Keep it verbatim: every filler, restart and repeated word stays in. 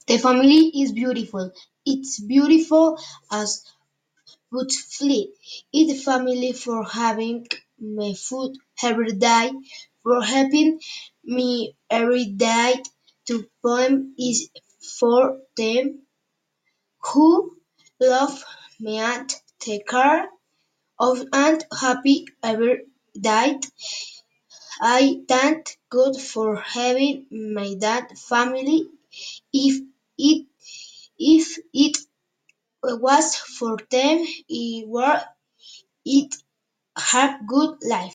The family is beautiful. It's beautiful as Woodfleet. It's family for having my food every day, for helping me every day. The poem is for them who love me and take care of and happy every day. I thank God for having my dad family. If it if it was for them, it were it had good life.